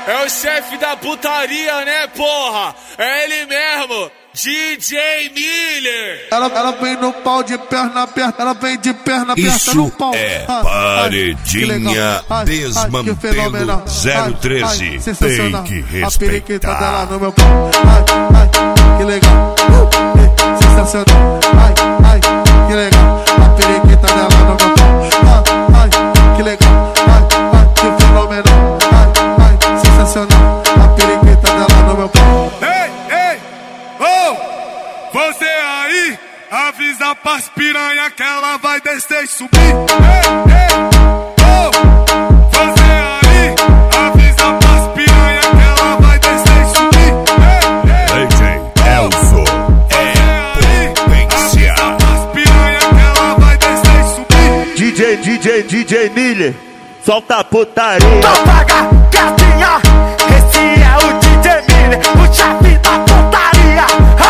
É o chefe da putaria, né, porra? É ele mesmo, DJ Miller. Ela vem no pau de perna aberta, ela vem de perna aberta no pau. É paredinha desmantelo 013. Tem que respeitar. A periquita dela no meu pau. Que legal. Sensacional. Que legal. A periquita dela no meu pau. Que legal. Que fenomenal. Sensacional. A periquita dela no meu pau. Ei, oh, você aí, avisa pras piranha que ela vai descer e subir. Ei, oh, você aí, avisa pras piranha que ela vai descer e subir. DJ Elzo é potência. Avisa pras piranha que ela vai descer e subir. DJ Miller, solta a putaria. Então paga, gatinha, esse é o DJ Miller, o chefe da putaria.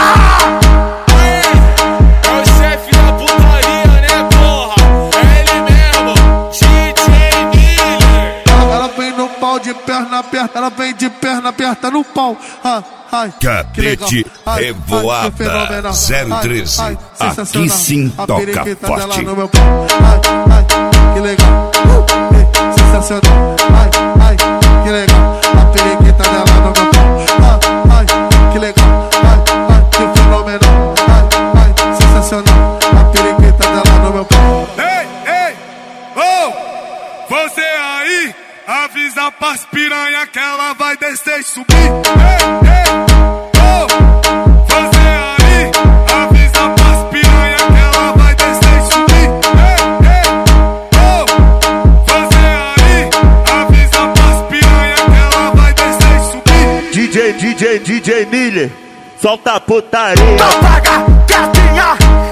É o chefe da putaria, né, porra? É ele mesmo, DJ Miller. Ela vem no pau de perna aberta, ela vem de perna aberta no pau. Cadete Revoada 013. Aqui sim toca forte. No meu pau. Que legal. Sensacional. Que legal. A periquita dela no meu pau. Que legal. Que fenomenal. Sensacional. A periquita dela no meu pau. Ei, oh, você aí, avisa pras piranha que ela vai descer e subir. Ei, oh, você aí, avisa pras piranha que ela vai descer e subir. Ei, oh, você aí, avisa pras piranha que ela vai descer e subir. DJ Miller, solta a putaria. Então paga, gatinha,